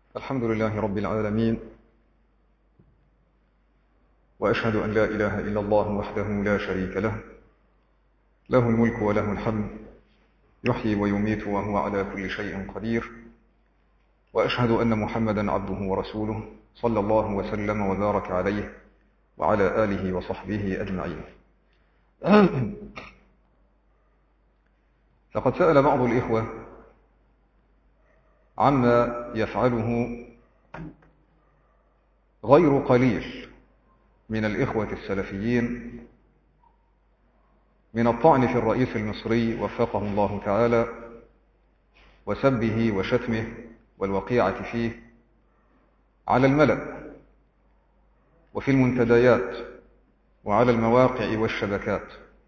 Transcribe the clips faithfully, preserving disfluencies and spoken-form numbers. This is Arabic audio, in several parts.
الحمد لله رب العالمين، وأشهد أن لا إله إلا الله وحده لا شريك له، له الملك وله الحمد، يحيي ويميت وهو على كل شيء قدير. وأشهد أن محمدا عبده ورسوله صلى الله وسلم وبارك عليه وعلى آله وصحبه أجمعين. لقد سأل بعض الإخوة عما يفعله غير قليل من الإخوة السلفيين من الطعن في الرئيس المصري وفقه الله تعالى، وسبه وشتمه والوقيعة فيه على الملأ وفي المنتديات وعلى المواقع والشبكات.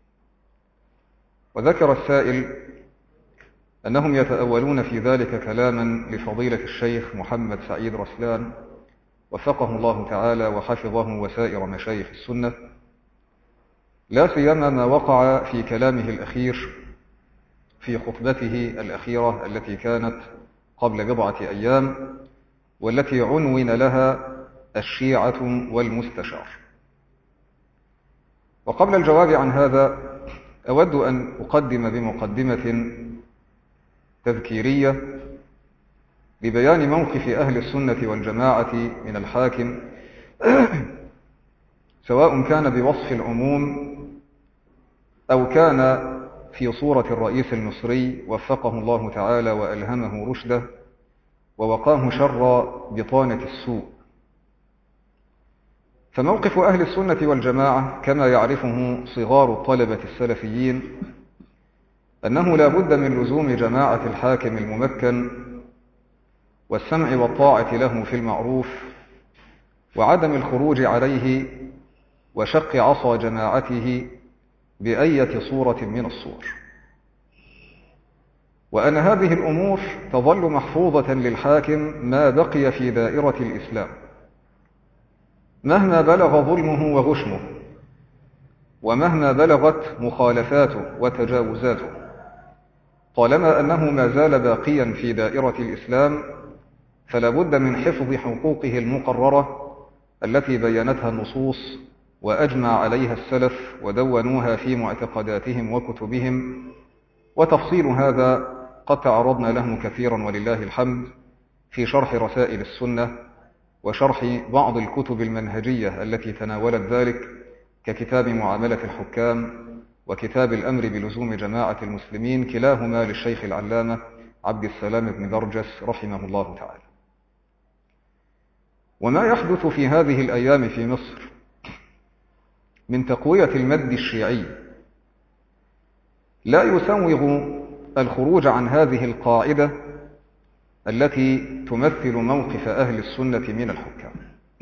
وذكر السائل أنهم يتأولون في ذلك كلاما لفضيلة الشيخ محمد سعيد رسلان وفقه الله تعالى وحفظه وسائر مشايخ السنة، لا سيما ما وقع في كلامه الأخير في خطبته الأخيرة التي كانت قبل بضعة أيام، والتي عنون لها الشيعة والمستشار. وقبل الجواب عن هذا أود أن أقدم بمقدمة تذكيرية لبيان موقف أهل السنة والجماعة من الحاكم، سواء كان بوصف العموم أو كان في صورة الرئيس المصري وفقه الله تعالى وألهمه رشده ووقاه شر بطانة السوء. فموقف أهل السنة والجماعة كما يعرفه صغار الطلبة السلفيين أنه لا بد من لزوم جماعة الحاكم الممكن والسمع والطاعة له في المعروف، وعدم الخروج عليه وشق عصا جماعته بأية صورة من الصور، وأن هذه الأمور تظل محفوظة للحاكم ما بقي في دائرة الإسلام مهما بلغ ظلمه وغشمه، ومهما بلغت مخالفاته وتجاوزاته، طالما أنه ما زال باقيا في دائرة الإسلام فلا بد من حفظ حقوقه المقررة التي بينتها النصوص وأجمع عليها السلف ودونوها في معتقداتهم وكتبهم. وتفصيل هذا قد تعرضنا له كثيرا ولله الحمد في شرح رسائل السنة وشرح بعض الكتب المنهجية التي تناولت ذلك، ككتاب معاملة الحكام وكتاب الأمر بلزوم جماعة المسلمين، كلاهما للشيخ العلامة عبد السلام بن درجس رحمه الله تعالى. وما يحدث في هذه الأيام في مصر من تقوية المد الشيعي لا يسوغ الخروج عن هذه القاعدة التي تمثل موقف أهل السنة من الحكام.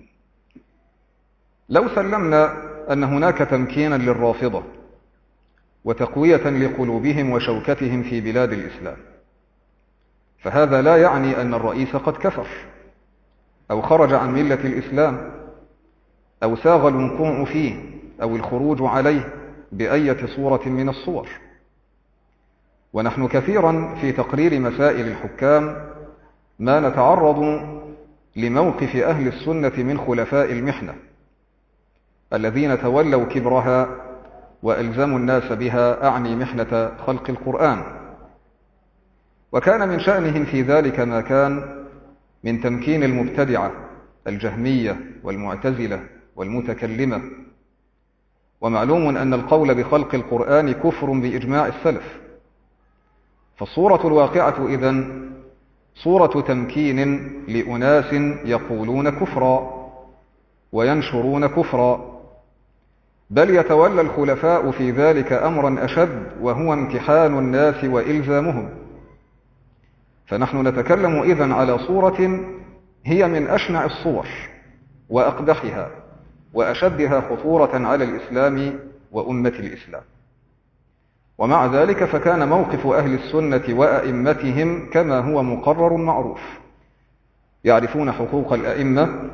لو سلمنا أن هناك تمكينا للرافضة وتقوية لقلوبهم وشوكتهم في بلاد الإسلام، فهذا لا يعني أن الرئيس قد كفر أو خرج عن ملة الإسلام أو ساغ الوقوع فيه أو الخروج عليه بأية صورة من الصور. ونحن كثيرا في تقرير مسائل الحكام ما نتعرض لموقف أهل السنة من خلفاء المحنة الذين تولوا كبرها وألزموا الناس بها، أعني محنة خلق القرآن. وكان من شأنهم في ذلك ما كان من تمكين المبتدعة الجهمية والمعتزلة والمتكلمة. ومعلوم أن القول بخلق القرآن كفر بإجماع السلف، فالصورة الواقعة إذن صورة تمكين لأناس يقولون كفرا وينشرون كفرا، بل يتولى الخلفاء في ذلك أمرا أشد، وهو امتحان الناس وإلزامهم. فنحن نتكلم إذن على صورة هي من أشنع الصور وأقبحها وأشدها خطورة على الإسلام وأمة الإسلام. ومع ذلك فكان موقف أهل السنة وأئمتهم كما هو مقرر معروف، يعرفون حقوق الأئمة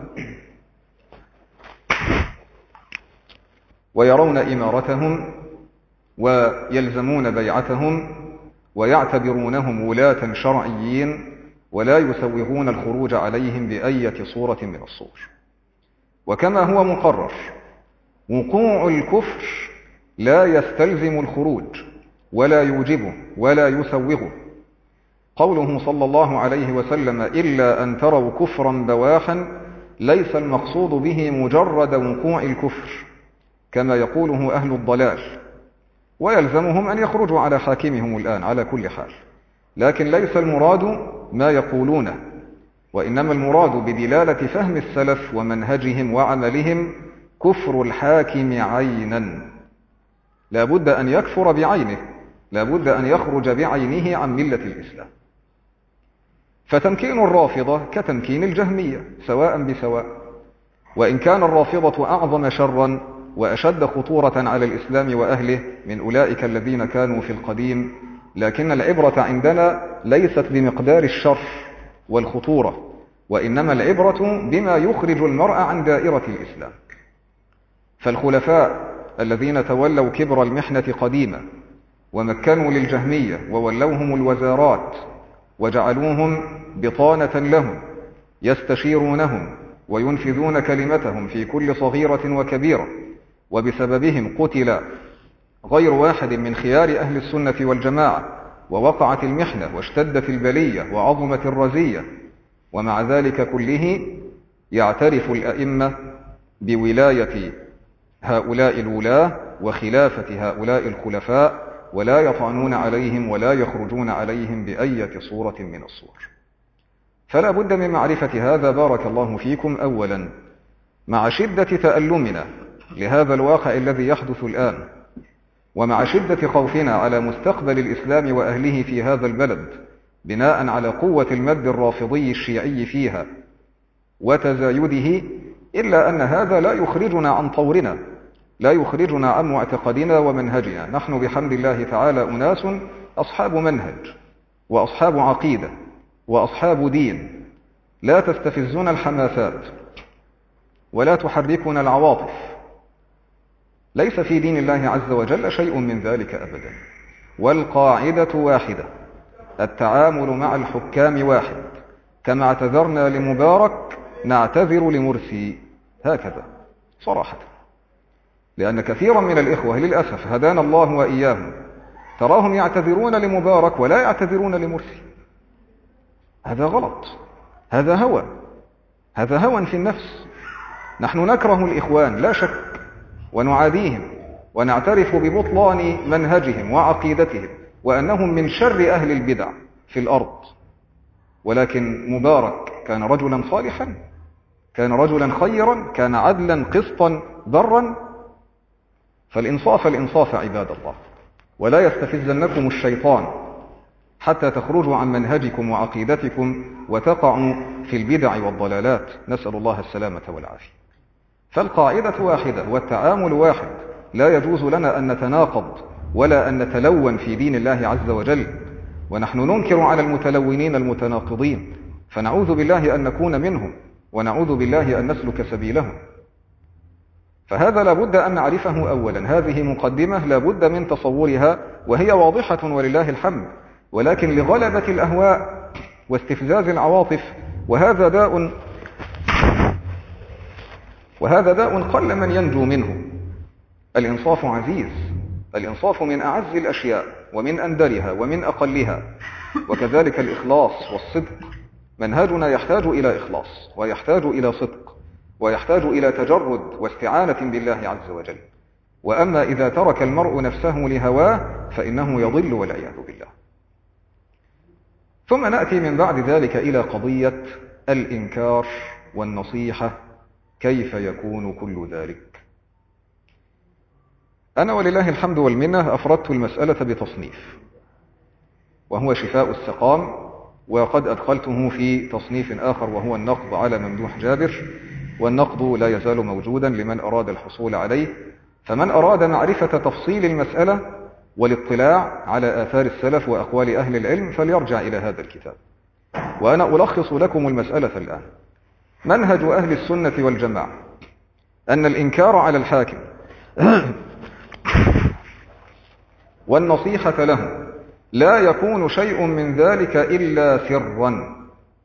ويرون إمارتهم ويلزمون بيعتهم ويعتبرونهم ولاة شرعيين ولا يسوغون الخروج عليهم بأية صورة من الصور. وكما هو مقرر، وقوع الكفر لا يستلزم الخروج ولا يوجبه ولا يسوغه. قوله صلى الله عليه وسلم: إلا أن تروا كفرا بواحا، ليس المقصود به مجرد وقوع الكفر كما يقوله أهل الضلال، ويلزمهم أن يخرجوا على حاكمهم الآن على كل حال، لكن ليس المراد ما يقولونه، وإنما المراد بدلالة فهم السلف ومنهجهم وعملهم كفر الحاكم عينا، لا بد أن يكفر بعينه، لا بد أن يخرج بعينه عن ملة الإسلام. فتمكين الرافضة كتمكين الجهمية سواء بسواء، وإن كان الرافضة أعظم شرا وأشد خطورة على الإسلام وأهله من أولئك الذين كانوا في القديم، لكن العبرة عندنا ليست بمقدار الشر والخطورة، وإنما العبرة بما يخرج المرء عن دائرة الإسلام. فالخلفاء الذين تولوا كبر المحنة قديما ومكنوا للجهمية وولوهم الوزارات وجعلوهم بطانة لهم يستشيرونهم وينفذون كلمتهم في كل صغيرة وكبيرة، وبسببهم قتل غير واحد من خيار أهل السنة والجماعة، ووقعت المحنة واشتدت البلية وعظمت الرزية، ومع ذلك كله يعترف الأئمة بولاية هؤلاء الولاة وخلافة هؤلاء الخلفاء، ولا يطعنون عليهم ولا يخرجون عليهم بأية صورة من الصور. فلا بد من معرفة هذا بارك الله فيكم أولا، مع شدة تألمنا لهذا الواقع الذي يحدث الآن، ومع شدة خوفنا على مستقبل الإسلام وأهله في هذا البلد بناء على قوة المد الرافضي الشيعي فيها وتزايده، إلا أن هذا لا يخرجنا عن طورنا، لا يخرجنا عن معتقدنا ومنهجنا. نحن بحمد الله تعالى أناس أصحاب منهج وأصحاب عقيدة وأصحاب دين، لا تستفزنا الحماسات ولا تحركنا العواطف. ليس في دين الله عز وجل شيء من ذلك أبدا، والقاعدة واحدة: التعامل مع الحكام واحد، كما اعتذرنا لمبارك نعتذر لمرسي، هكذا صراحة. لأن كثيرا من الإخوة للأسف هدانا الله وإياهم تراهم يعتذرون لمبارك ولا يعتذرون لمرسي. هذا غلط، هذا هوى، هذا هوى في النفس. نحن نكره الإخوان لا شك ونعاديهم ونعترف ببطلان منهجهم وعقيدتهم وأنهم من شر أهل البدع في الأرض، ولكن مبارك كان رجلا صالحا، كان رجلا خيرا، كان عدلا قسطا برا. فالإنصاف الإنصاف عباد الله، ولا يستفزنكم الشيطان حتى تخرجوا عن منهجكم وعقيدتكم وتقعوا في البدع والضلالات، نسأل الله السلامة والعافية. فالقاعدة واحدة والتعامل واحد، لا يجوز لنا أن نتناقض ولا أن نتلون في دين الله عز وجل، ونحن ننكر على المتلونين المتناقضين، فنعوذ بالله أن نكون منهم ونعوذ بالله أن نسلك سبيلهم. فهذا لابد أن نعرفه أولا، هذه مقدمة لابد من تصورها، وهي واضحة ولله الحمد، ولكن لغلبة الأهواء واستفزاز العواطف، وهذا داء وهذا داء قل من ينجو منه. الإنصاف عزيز، الإنصاف من أعز الأشياء ومن أندرها ومن أقلها، وكذلك الإخلاص والصدق. منهجنا يحتاج إلى إخلاص ويحتاج إلى صدق ويحتاج إلى تجرد واستعانة بالله عز وجل. وأما إذا ترك المرء نفسه لهواه فإنه يضل والعياذ بالله. ثم نأتي من بعد ذلك إلى قضية الإنكار والنصيحة، كيف يكون كل ذلك؟ أنا ولله الحمد والمنة أفردت المسألة بتصنيف، وهو شفاء السقام، وقد أدخلته في تصنيف آخر وهو النقد على ممدوح جابر، والنقد لا يزال موجودا لمن أراد الحصول عليه. فمن أراد معرفة تفصيل المسألة والاطلاع على آثار السلف وأقوال أهل العلم فليرجع إلى هذا الكتاب. وأنا ألخص لكم المسألة الآن. منهج أهل السنة والجماعة أن الإنكار على الحاكم والنصيحة له لا يكون شيء من ذلك إلا سرا،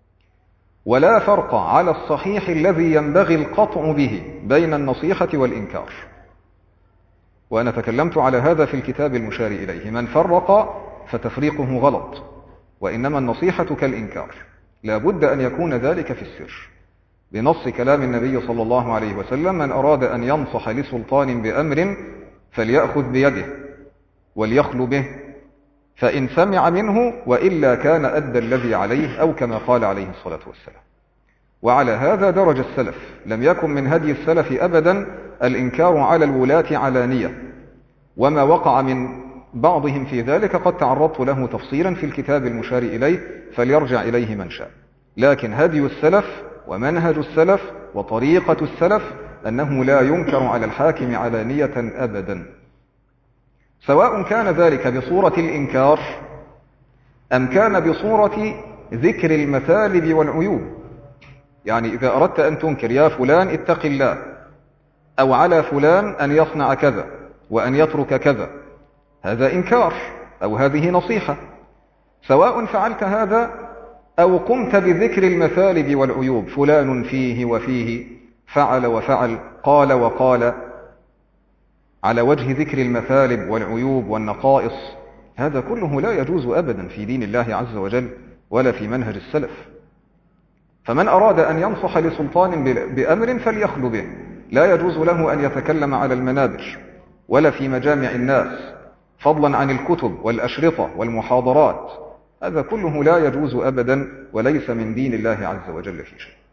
ولا فرق على الصحيح الذي ينبغي القطع به بين النصيحة والإنكار. وأنا تكلمت على هذا في الكتاب المشار إليه. من فرق فتفريقه غلط، وإنما النصيحة كالإنكار، لا بد أن يكون ذلك في السر بنص كلام النبي صلى الله عليه وسلم: من أراد أن ينصح لسلطان بأمر فليأخذ بيده وليخل به، فإن سمع منه وإلا كان أدى الذي عليه، أو كما قال عليه الصلاة والسلام. وعلى هذا درج السلف، لم يكن من هدي السلف أبدا الإنكار على الولاة علانية، وما وقع من بعضهم في ذلك قد تعرضت له تفصيلا في الكتاب المشار إليه، فليرجع إليه من شاء. لكن هدي السلف ومنهج السلف وطريقة السلف أنه لا ينكر على الحاكم علانية أبدا، سواء كان ذلك بصورة الإنكار أم كان بصورة ذكر المثالب والعيوب. يعني إذا أردت أن تنكر: يا فلان اتق الله، أو على فلان أن يصنع كذا وأن يترك كذا، هذا إنكار أو هذه نصيحة، سواء فعلت هذا أو قمت بذكر المثالب والعيوب: فلان فيه وفيه، فعل وفعل، قال وقال، على وجه ذكر المثالب والعيوب والنقائص. هذا كله لا يجوز أبدا في دين الله عز وجل ولا في منهج السلف. فمن أراد أن ينصح لسلطان بأمر فليخل به، لا يجوز له أن يتكلم على المنابر ولا في مجامع الناس، فضلا عن الكتب والأشرطة والمحاضرات. هذا كله لا يجوز أبدا وليس من دين الله عز وجل في شيء.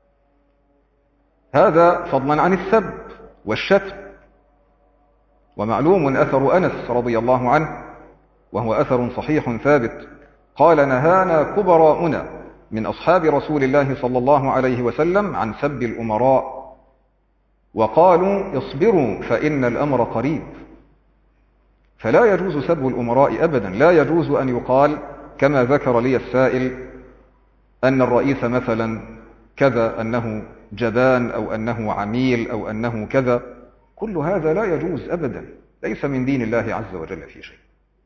هذا فضلا عن السب والشتم. ومعلوم أثر أنس رضي الله عنه، وهو أثر صحيح ثابت، قال: نهانا كبراؤنا من أصحاب رسول الله صلى الله عليه وسلم عن سب الأمراء، وقالوا: اصبروا فإن الأمر قريب. فلا يجوز سب الأمراء أبدا. لا يجوز أن يقال كما ذكر لي السائل أن الرئيس مثلا كذا، أنه جبان أو أنه عميل أو أنه كذا. كل هذا لا يجوز أبدا، ليس من دين الله عز وجل في شيء.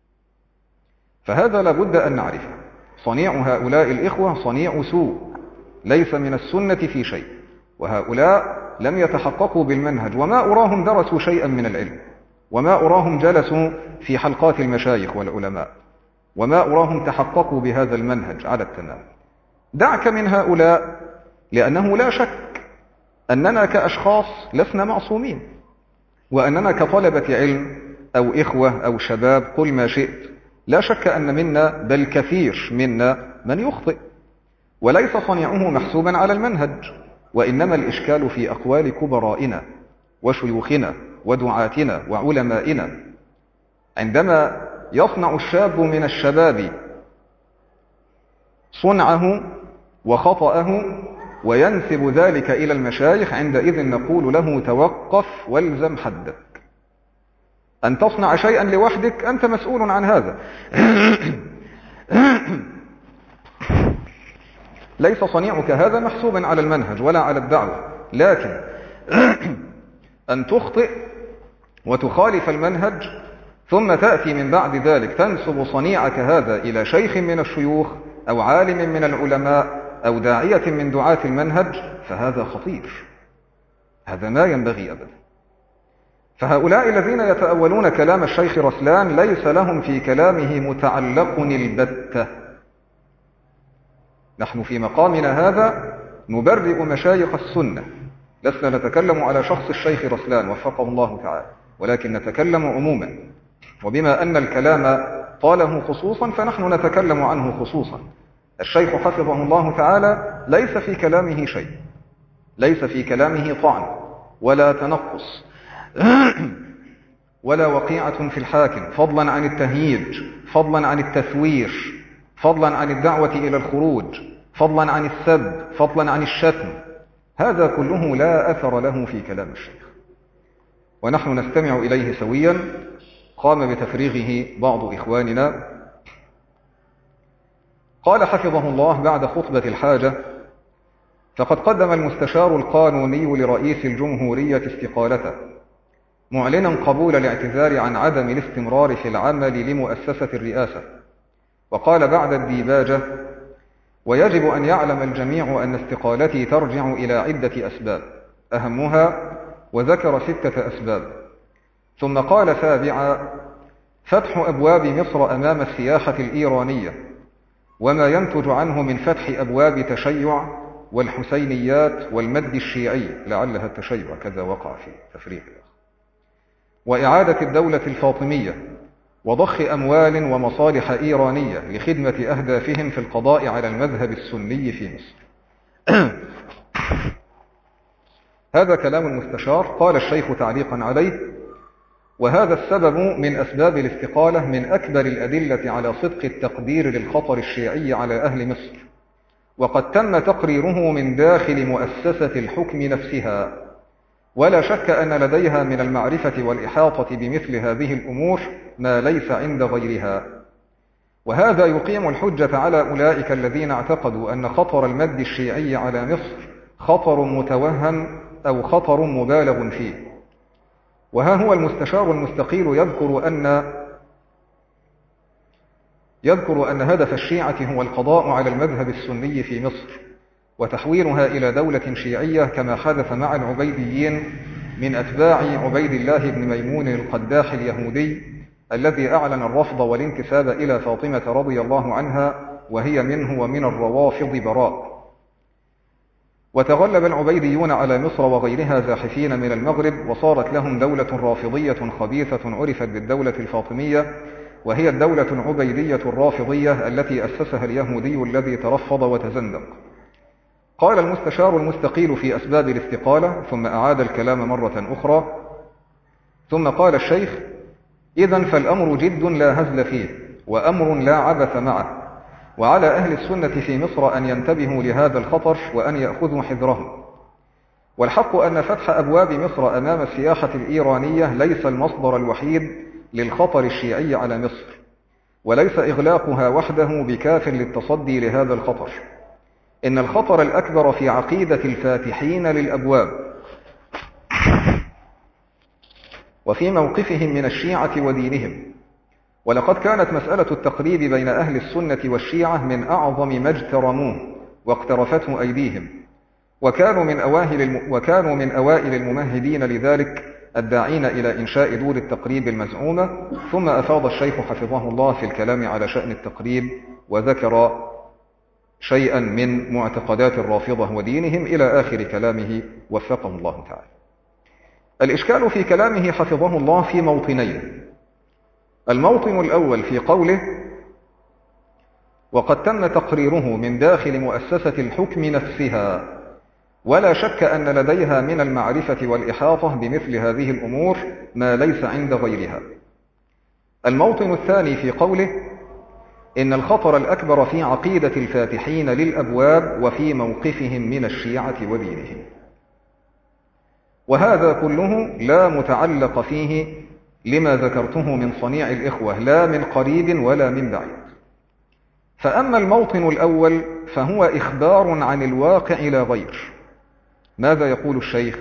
فهذا لابد أن نعرفه. صنيع هؤلاء الإخوة صنيع سوء، ليس من السنة في شيء، وهؤلاء لم يتحققوا بالمنهج، وما أراهم درسوا شيئا من العلم، وما أراهم جلسوا في حلقات المشايخ والعلماء، وما أراهم تحققوا بهذا المنهج على التمام. دعك من هؤلاء، لأنه لا شك أننا كأشخاص لسنا معصومين، وأننا كطلبة علم أو إخوة أو شباب، قل ما شئت، لا شك أن منا بل كثير منا من يخطئ، وليس صنيعه محسوبا على المنهج، وإنما الإشكال في أقوال كبرائنا وشيوخنا ودعاتنا وعلمائنا. عندما يصنع الشاب من الشباب صنعه وخطأه وينسب ذلك إلى المشايخ، عندئذ نقول له: توقف والزم حدك. أن تصنع شيئا لوحدك أنت مسؤول عن هذا. ليس صنيعك هذا محسوبا على المنهج ولا على الدعوة، لكن أن تخطئ وتخالف المنهج ثم تأتي من بعد ذلك تنسب صنيعك هذا إلى شيخ من الشيوخ أو عالم من العلماء أو داعية من دعاة المنهج، فهذا خطير، هذا ما ينبغي أبدا. فهؤلاء الذين يتأولون كلام الشيخ رسلان ليس لهم في كلامه متعلق البتة. نحن في مقامنا هذا نبرئ مشايخ السنة، لسنا نتكلم على شخص الشيخ رسلان وفقه الله تعالى، ولكن نتكلم عموما، وبما أن الكلام طاله خصوصا فنحن نتكلم عنه خصوصا. الشيخ حفظه الله تعالى ليس في كلامه شيء، ليس في كلامه طعن ولا تنقص ولا وقيعة في الحاكم، فضلا عن التهييج، فضلا عن التثوير، فضلا عن الدعوة إلى الخروج، فضلا عن السب، فضلا عن الشتم. هذا كله لا أثر له في كلام الشيخ، ونحن نستمع إليه سويا. قام بتفريغه بعض إخواننا، قال حفظه الله بعد خطبة الحاجة: فقد قدم المستشار القانوني لرئيس الجمهورية استقالته، معلنا قبول الاعتذار عن عدم الاستمرار في العمل لمؤسسة الرئاسة، وقال بعد الديباجة: ويجب أن يعلم الجميع أن استقالتي ترجع إلى عدة أسباب أهمها، وذكر ستة أسباب. ثم قال سابعا: فتح أبواب مصر أمام السياحة الإيرانية وما ينتج عنه من فتح أبواب تشيع والحسينيات والمد الشيعي، لعلها التشيع كذا وقع في تفريق، وإعادة الدولة الفاطمية وضخ أموال ومصالح إيرانية لخدمة أهدافهم في القضاء على المذهب السني في مصر. هذا كلام المستشار. قال الشيخ تعليقا عليه: وهذا السبب من أسباب الاستقالة من أكبر الأدلة على صدق التقدير للخطر الشيعي على أهل مصر، وقد تم تقريره من داخل مؤسسة الحكم نفسها، ولا شك أن لديها من المعرفة والإحاطة بمثل هذه الأمور ما ليس عند غيرها. وهذا يقيم الحجة على أولئك الذين اعتقدوا أن خطر المد الشيعي على مصر خطر متوهم أو خطر مبالغ فيه. وها هو المستشار المستقيل يذكر أن يذكر أن هدف الشيعة هو القضاء على المذهب السني في مصر وتحويلها إلى دولة شيعية، كما حدث مع العبيديين من أتباع عبيد الله بن ميمون القداح اليهودي الذي أعلن الرفض والانتساب إلى فاطمة رضي الله عنها، وهي منه ومن الروافض براء. وتغلب العبيديون على مصر وغيرها زاحفين من المغرب، وصارت لهم دولة رافضية خبيثة عرفت بالدولة الفاطمية، وهي الدولة العبيدية الرافضية التي أسسها اليهودي الذي ترفض وتزندق. قال المستشار المستقيل في أسباب الاستقالة، ثم أعاد الكلام مرة أخرى، ثم قال الشيخ: إذن فالأمر جد لا هزل فيه، وأمر لا عبث معه، وعلى أهل السنة في مصر أن ينتبهوا لهذا الخطر وأن يأخذوا حذرهم. والحق أن فتح أبواب مصر أمام السياحة الإيرانية ليس المصدر الوحيد للخطر الشيعي على مصر، وليس إغلاقها وحده بكاف للتصدي لهذا الخطر. إن الخطر الأكبر في عقيدة الفاتحين للأبواب وفي موقفهم من الشيعة ودينهم. ولقد كانت مسألة التقريب بين أهل السنة والشيعة من أعظم ما اجترموه واقترفته أيديهم، وكانوا من أواهل الم... وكانوا من أوائل الممهدين لذلك الداعين إلى إنشاء دور التقريب المزعومة. ثم أفاض الشيخ حفظه الله في الكلام على شأن التقريب، وذكر شيئا من معتقدات الرافضة ودينهم إلى آخر كلامه وفقه الله تعالى. الإشكال في كلامه حفظه الله في موطنين. الموطن الأول في قوله: وقد تم تقريره من داخل مؤسسة الحكم نفسها، ولا شك أن لديها من المعرفة والإحاطة بمثل هذه الأمور ما ليس عند غيرها. الموطن الثاني في قوله: إن الخطر الأكبر في عقيدة الفاتحين للأبواب وفي موقفهم من الشيعة ودينهم. وهذا كله لا متعلق فيه لما ذكرته من صنيع الإخوة، لا من قريب ولا من بعيد. فأما الموطن الأول فهو إخبار عن الواقع لا غير. ماذا يقول الشيخ؟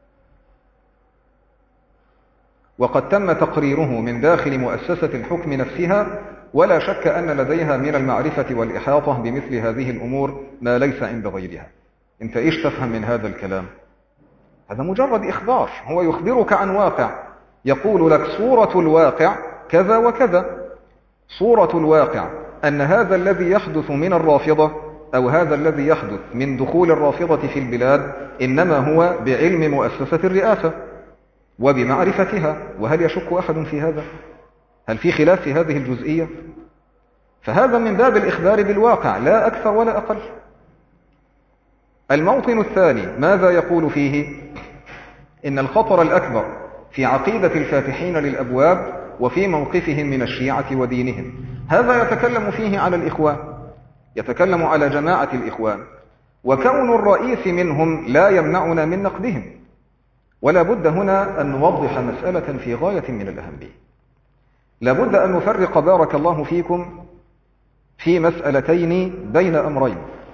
وقد تم تقريره من داخل مؤسسة الحكم نفسها، ولا شك أن لديها من المعرفة والإحاطة بمثل هذه الأمور ما ليس عند غيرها. أنت إيش تفهم من هذا الكلام؟ هذا مجرد إخبار، هو يخبرك عن واقع، يقول لك صورة الواقع كذا وكذا. صورة الواقع أن هذا الذي يحدث من الرافضة أو هذا الذي يحدث من دخول الرافضة في البلاد إنما هو بعلم مؤسسة الرئاسة وبمعرفتها. وهل يشك أحد في هذا؟ هل في خلاف في هذه الجزئية؟ فهذا من باب الإخبار بالواقع لا أكثر ولا أقل. الموطن الثاني ماذا يقول فيه؟ إن الخطر الأكبر في عقيدة الفاتحين للأبواب وفي موقفهم من الشيعة ودينهم. هذا يتكلم فيه على الإخوان، يتكلم على جماعة الإخوان، وكون الرئيس منهم لا يمنعنا من نقدهم. ولا بد هنا أن نوضح مسألة في غاية من الأهمية. لا بد أن نفرق بارك الله فيكم في مسألتين بين أمرين.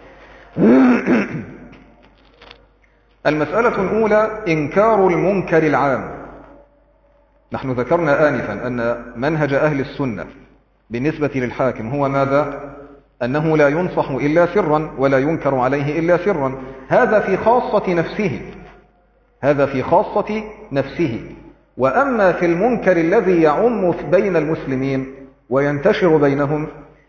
المسألة الأولى إنكار المنكر العام. نحن ذكرنا آنفا أن منهج أهل السنة بالنسبة للحاكم هو ماذا؟ أنه لا ينصح إلا سرا ولا ينكر عليه إلا سرا. هذا في خاصة نفسه، هذا في خاصة نفسه. وأما في المنكر الذي يعم بين المسلمين وينتشر بينهم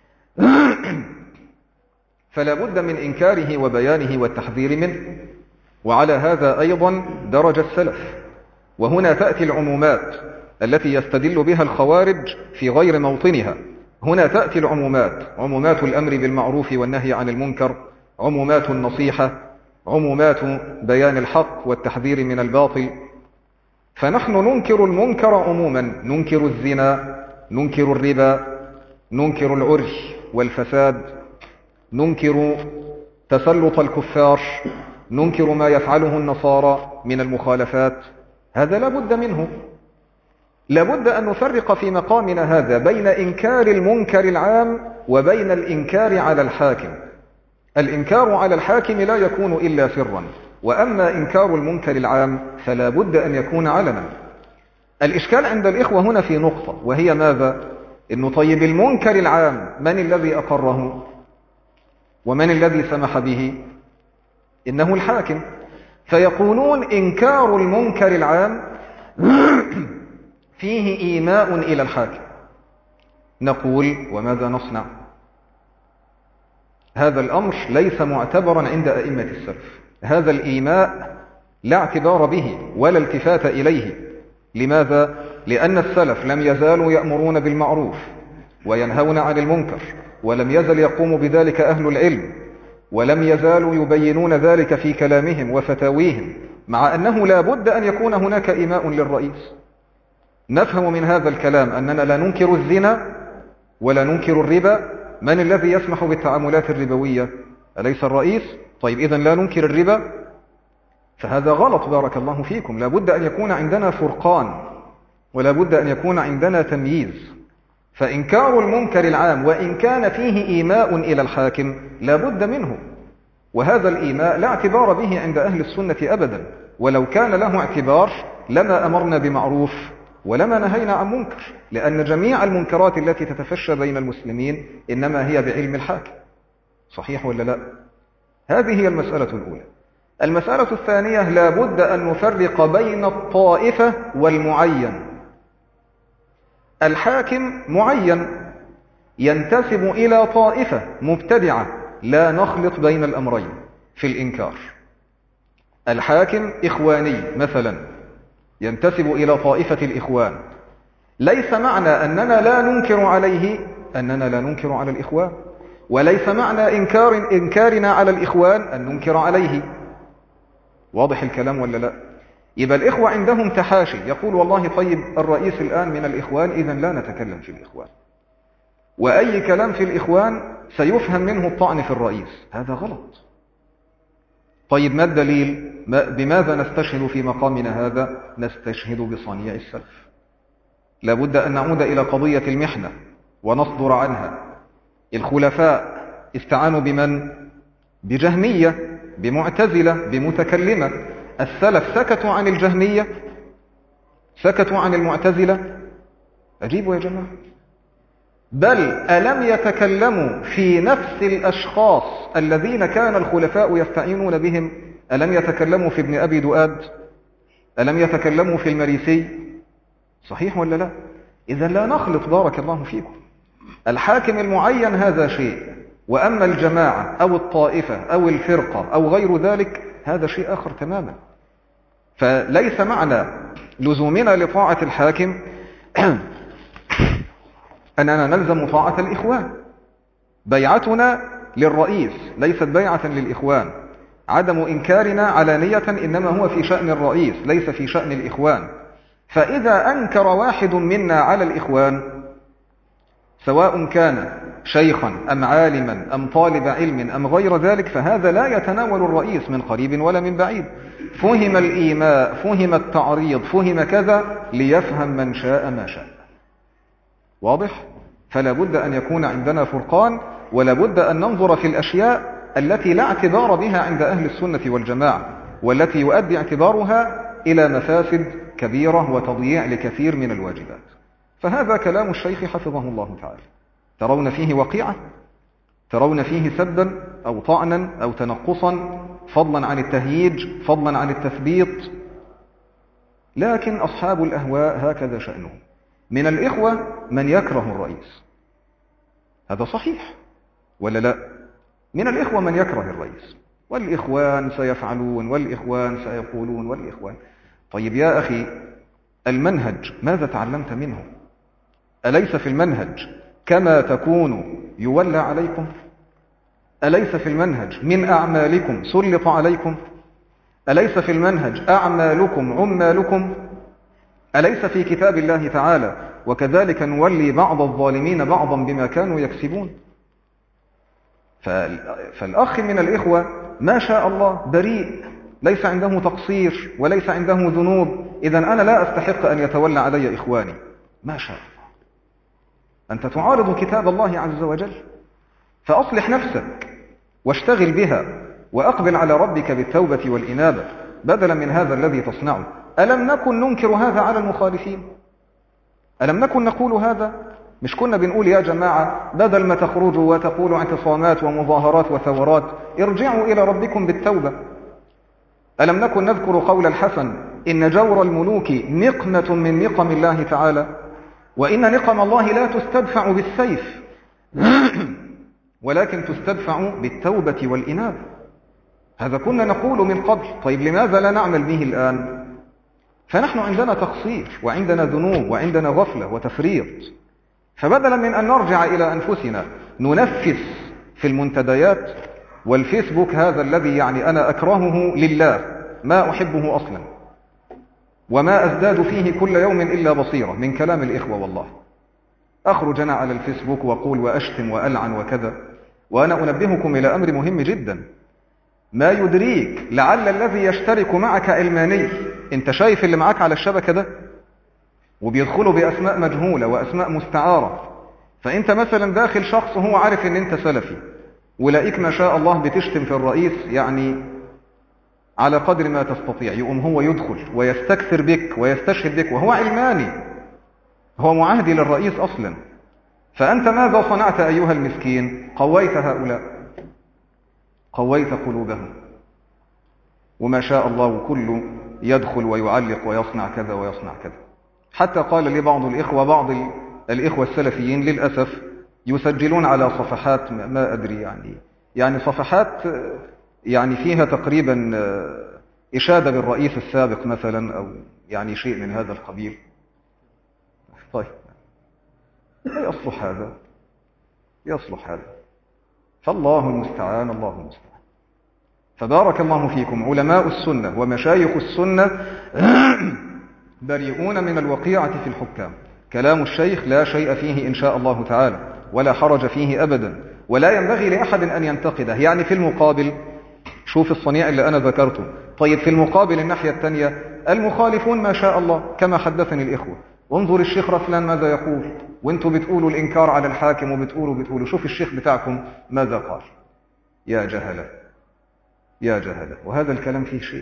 فلا بد من إنكاره وبيانه والتحذير منه. وعلى هذا أيضا درج السلف. وهنا تأتي العمومات التي يستدل بها الخوارج في غير موطنها. هنا تأتي العمومات، عمومات الأمر بالمعروف والنهي عن المنكر، عمومات النصيحة، عمومات بيان الحق والتحذير من الباطل. فنحن ننكر المنكر عموما، ننكر الزنا، ننكر الربا، ننكر العري والفساد، ننكر تسلط الكفار، ننكر ما يفعله النصارى من المخالفات. هذا لا بد منه. لا بد أن نفرق في مقامنا هذا بين إنكار المنكر العام وبين الإنكار على الحاكم. الإنكار على الحاكم لا يكون إلا سرا، وأما إنكار المنكر العام فلا بد أن يكون علنا. الإشكال عند الإخوة هنا في نقطة، وهي ماذا؟ إنه طيب المنكر العام من الذي أقره ومن الذي سمح به؟ إنه الحاكم. فيقولون إنكار المنكر العام فيه إيماء إلى الحاكم. نقول وماذا نصنع؟ هذا الأمر ليس معتبرا عند أئمة السلف. هذا الإيماء لا اعتبار به ولا التفات إليه. لماذا؟ لأن السلف لم يزالوا يأمرون بالمعروف وينهون عن المنكر، ولم يزل يقوم بذلك أهل العلم، ولم يزالوا يبينون ذلك في كلامهم وفتاويهم، مع أنه لا بد أن يكون هناك إيماء للرئيس. نفهم من هذا الكلام أننا لا ننكر الزنا ولا ننكر الربا. من الذي يسمح بالتعاملات الربوية؟ أليس الرئيس؟ طيب إذن لا ننكر الربا؟ فهذا غلط بارك الله فيكم. لا بد أن يكون عندنا فرقان، ولا بد أن يكون عندنا تمييز. فإنكار المنكر العام وإن كان فيه إيماء إلى الحاكم لا بد منه، وهذا الإيماء لا اعتبار به عند أهل السنة أبدا. ولو كان له اعتبار لما أمرنا بمعروف ولما نهينا عن منكر، لأن جميع المنكرات التي تتفشى بين المسلمين إنما هي بعلم الحاكم. صحيح ولا لا؟ هذه هي المسألة الأولى. المسألة الثانية، لا بد أن نفرق بين الطائفة والمعين. الحاكم معين ينتسب إلى طائفة مبتدعة، لا نخلط بين الأمرين في الإنكار. الحاكم إخواني مثلا ينتسب إلى طائفة الإخوان، ليس معنى أننا لا ننكر عليه أننا لا ننكر على الإخوان، وليس معنى إنكار إنكارنا على الإخوان أن ننكر عليه. واضح الكلام ولا لا؟ يبقى الإخوة عندهم تحاشي، يقول والله طيب الرئيس الآن من الإخوان، إذن لا نتكلم في الإخوان، وأي كلام في الإخوان سيفهم منه الطعن في الرئيس. هذا غلط. طيب ما الدليل؟ بماذا نستشهد في مقامنا هذا؟ نستشهد بصنيع السلف. لابد أن نعود إلى قضية المحنة ونصدر عنها. الخلفاء استعانوا بمن؟ بجهمية، بمعتزلة، بمتكلمة. السلف سكتوا عن الجهمية، سكتوا عن المعتزلة. أجيبوا يا جماعة. بل ألم يتكلموا في نفس الأشخاص الذين كان الخلفاء يستعينون بهم؟ ألم يتكلموا في ابن أبي دؤاد؟ ألم يتكلموا في المريسي؟ صحيح ولا لا؟ إذا لا نخلط بارك الله فيكم. الحاكم المعين هذا شيء، وأما الجماعة أو الطائفة أو الفرقة أو غير ذلك هذا شيء آخر تماما. فليس معنى لزومنا لطاعة الحاكم أننا نلزم طاعة الإخوان. بيعتنا للرئيس ليست بيعة للإخوان. عدم إنكارنا علانية إنما هو في شأن الرئيس ليس في شأن الإخوان. فإذا أنكر واحد منا على الإخوان، سواء كان شيخا أم عالما أم طالب علم أم غير ذلك، فهذا لا يتناول الرئيس من قريب ولا من بعيد. فهم الإيماء، فهم التعريض، فهم كذا، ليفهم من شاء ما شاء. واضح؟ فلا بد أن يكون عندنا فرقان، ولا بد أن ننظر في الأشياء التي لا اعتبار بها عند أهل السنة والجماعة، والتي يؤدي اعتبارها إلى مفاسد كبيرة وتضييع لكثير من الواجبات. فهذا كلام الشيخ حفظه الله تعالى. ترون فيه وقيعة؟ ترون فيه سبا أو طعنا أو تنقصا، فضلا عن التهييج، فضلا عن التثبيط. لكن أصحاب الأهواء هكذا شأنهم. من الإخوة من يكره الرئيس، هذا صحيح ولا لا؟ من الإخوة من يكره الرئيس، والإخوان سيفعلون، والإخوان سيقولون، والإخوان. طيب يا أخي، المنهج ماذا تعلمت منه؟ أليس في المنهج كما تكون يولى عليكم؟ أليس في المنهج من أعمالكم سلط عليكم؟ أليس في المنهج أعمالكم عمالكم؟ أليس في كتاب الله تعالى وكذلك نولي بعض الظالمين بعضا بما كانوا يكسبون؟ فالأخ من الإخوة ما شاء الله بريء، ليس عنده تقصير وليس عنده ذنوب، إذن أنا لا أستحق أن يتولى علي إخواني. ما شاء الله، أنت تعارض كتاب الله عز وجل، فأصلح نفسك واشتغل بها وأقبل على ربك بالتوبة والإنابة بدلا من هذا الذي تصنعه. ألم نكن ننكر هذا على المخالفين؟ ألم نكن نقول هذا؟ مش كنا بنقول يا جماعة بدل ما تخرجوا وتقولوا اعتصامات ومظاهرات وثورات، ارجعوا إلى ربكم بالتوبة؟ ألم نكن نذكر قول الحسن إن جور الملوك نقمة من نقم الله تعالى، وإن نقم الله لا تستدفع بالسيف ولكن تستدفع بالتوبة والإنابة؟ هذا كنا نقول من قبل. طيب لماذا لا نعمل به الآن؟ فنحن عندنا تقصير وعندنا ذنوب وعندنا غفلة وتفريط، فبدلا من أن نرجع إلى أنفسنا ننفس في المنتديات والفيسبوك هذا الذي يعني أنا أكرهه لله، ما أحبه أصلا، وما أزداد فيه كل يوم إلا بصيرة من كلام الإخوة. والله أخرج أنا على الفيسبوك وأقول وأشتم وألعن وكذا، وأنا أنبهكم إلى أمر مهم جدا. ما يدريك لعل الذي يشترك معك علماني، انت شايف اللي معك على الشبكة ده وبيدخلوا بأسماء مجهولة وأسماء مستعارة، فأنت مثلا داخل شخص هو عارف أن أنت سلفي، ولاقيك ما شاء الله بتشتم في الرئيس يعني على قدر ما تستطيع، يقوم هو يدخل ويستكثر بك ويستشهد بك وهو علماني، هو معاهد للرئيس أصلا. فأنت ماذا صنعت أيها المسكين؟ قويت هؤلاء، قويت قلوبهم، وما شاء الله كله يدخل ويعلق ويصنع كذا ويصنع كذا. حتى قال لي بعض الإخوة، بعض الإخوة السلفيين للأسف يسجلون على صفحات ما أدري يعني يعني صفحات يعني فيها تقريبا إشادة بالرئيس السابق مثلا، أو يعني شيء من هذا القبيل. طيب لا يصلح هذا، يصلح هذا، فالله المستعان، الله المستعان. فبارك الله فيكم. علماء السنة ومشايخ السنة بريئون من الوقيعة في الحكام. كلام الشيخ لا شيء فيه إن شاء الله تعالى، ولا حرج فيه أبدا، ولا ينبغي لأحد أن ينتقده. يعني في المقابل شوف الصنيع اللي أنا ذكرته. طيب في المقابل الناحية الثانية المخالفون ما شاء الله كما حدثني الإخوة، انظر الشيخ رسلان ماذا يقول، وانتم بتقولوا الإنكار على الحاكم وبتقولوا بتقولوا شوف الشيخ بتاعكم ماذا قال. يا جهلة، يا جهلة، وهذا الكلام فيه شيء.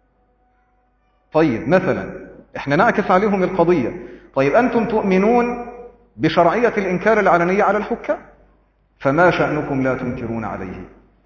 طيب مثلا احنا نعكس عليهم القضية. طيب أنتم تؤمنون بشرعية الإنكار العلنية على الحكام، فما شأنكم لا تنكرون عليه؟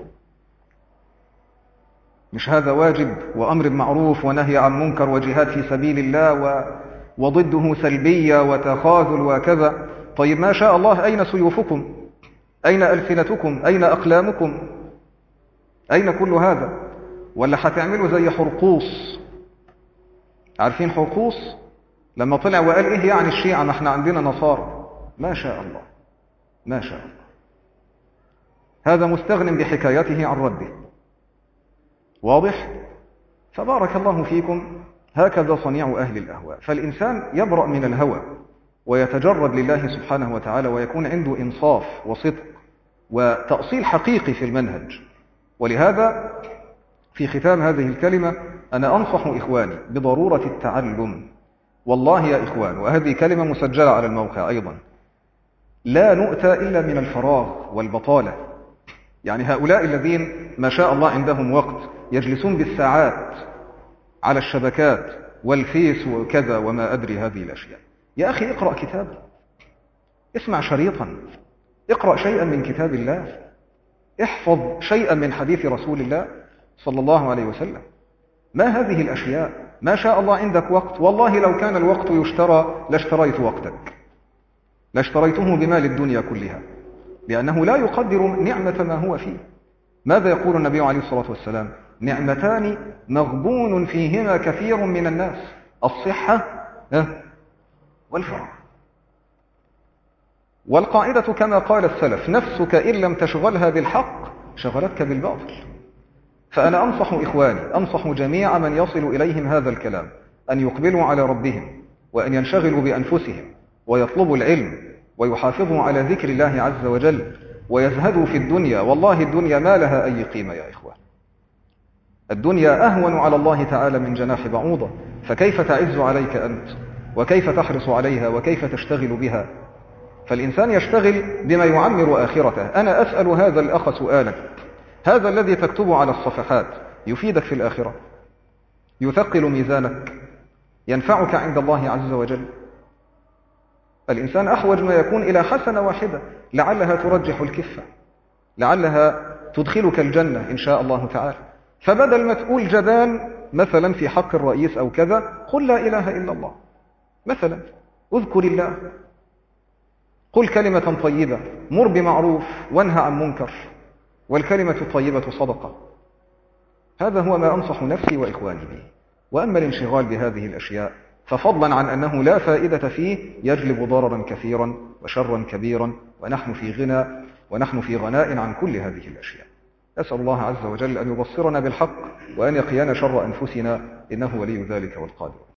مش هذا واجب وأمر معروف ونهي عن منكر وجهاد في سبيل الله و... وضده سلبية وتخاذل وكذا؟ طيب ما شاء الله أين سيوفكم؟ أين ألسنتكم؟ أين أقلامكم؟ أين كل هذا؟ ولا هتعملوا زي حرقوس؟ عارفين حرقوس لما طلع وقال إيه يعني الشيعة، ما احنا عندنا نصارى؟ ما شاء الله، ما شاء الله. هذا مستغن بحكايته عن رده، واضح؟ فبارك الله فيكم. هكذا صنيع أهل الأهواء. فالإنسان يبرأ من الهوى ويتجرد لله سبحانه وتعالى، ويكون عنده إنصاف وصدق وتأصيل حقيقي في المنهج. ولهذا في ختام هذه الكلمة أنا أنصح إخواني بضرورة التعلم. والله يا إخوان، وهذه كلمة مسجلة على الموقع أيضا، لا نؤتى إلا من الفراغ والبطالة. يعني هؤلاء الذين ما شاء الله عندهم وقت يجلسون بالساعات على الشبكات والفيس وكذا وما أدري هذه الأشياء. يا أخي اقرأ كتابا، اسمع شريطا، اقرأ شيئا من كتاب الله، احفظ شيئا من حديث رسول الله صلى الله عليه وسلم. ما هذه الأشياء؟ ما شاء الله عندك وقت، والله لو كان الوقت يشترى لاشتريت وقتك، لاشتريته بمال الدنيا كلها، لأنه لا يقدر نعمة ما هو فيه. ماذا يقول النبي عليه الصلاة والسلام؟ نعمتان مغبون فيهما كثير من الناس، الصحة والفراغ. والقاعدة كما قال السلف: نفسك إن لم تشغلها بالحق شغلتك بالباطل. فأنا أنصح إخواني، أنصح جميع من يصل إليهم هذا الكلام، أن يقبلوا على ربهم، وأن ينشغلوا بأنفسهم، ويطلبوا العلم، ويحافظوا على ذكر الله عز وجل، ويزهدوا في الدنيا. والله الدنيا ما لها أي قيمة يا إخوان، الدنيا أهون على الله تعالى من جناح بعوضة، فكيف تعز عليك أنت؟ وكيف تحرص عليها؟ وكيف تشتغل بها؟ فالإنسان يشتغل بما يعمر آخرته. أنا أسأل هذا الأخ سؤالا: هذا الذي تكتب على الصفحات يفيدك في الآخرة؟ يثقل ميزانك؟ ينفعك عند الله عز وجل؟ الإنسان أحوج ما يكون إلى حسنة واحدة لعلها ترجح الكفة، لعلها تدخلك الجنة إن شاء الله تعالى. فبدل ما تقول جبان مثلا في حق الرئيس أو كذا، قل لا إله إلا الله مثلا، اذكر الله، قل كلمة طيبة، مر بمعروف وانهى عن منكر، والكلمة الطيبة صدقة. هذا هو ما أنصح نفسي وإخواني به. وأما الانشغال بهذه الأشياء ففضلا عن أنه لا فائدة فيه، يجلب ضررا كثيرا وشرا كبيرا، ونحن في غنى ونحن في غناء عن كل هذه الأشياء. أسأل الله عز وجل أن يبصرنا بالحق، وأن يقينا شر أنفسنا، إنه ولي ذلك والقادر.